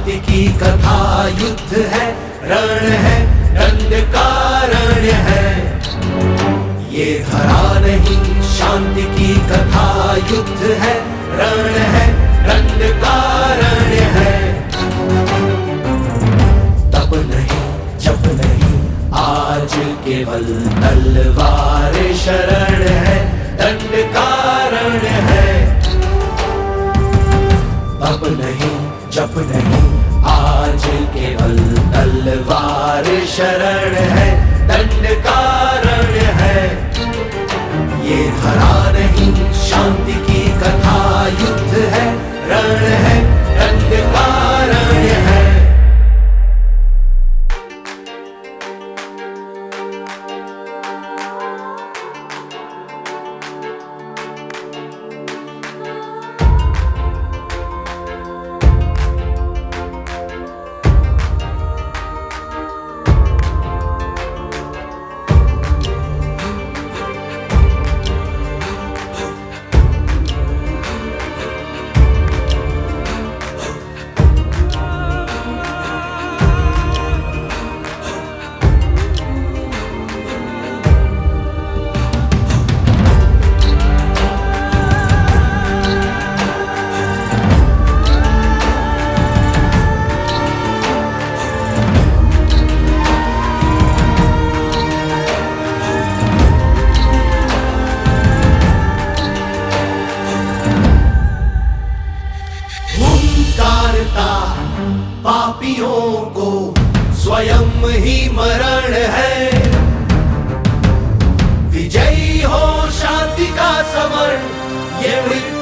शांति की कथा युद्ध है, रण है, दंडकारण्य है। ये धरा नहीं, शांति की कथा युद्ध है, रण है, दंडकारण्य है। तब नहीं जब नहीं, आज केवल तलवार शरण है, दंडकारण्य है। तब नहीं जब नहीं, आज केवल तलवार शरण है, दंडकारण्य है। ये धरा नहीं, शांति की कथा युद्ध है, रण है, दंडकारण्य है। पापियों को स्वयं ही मरण है। विजयी हो शांति का समर, ये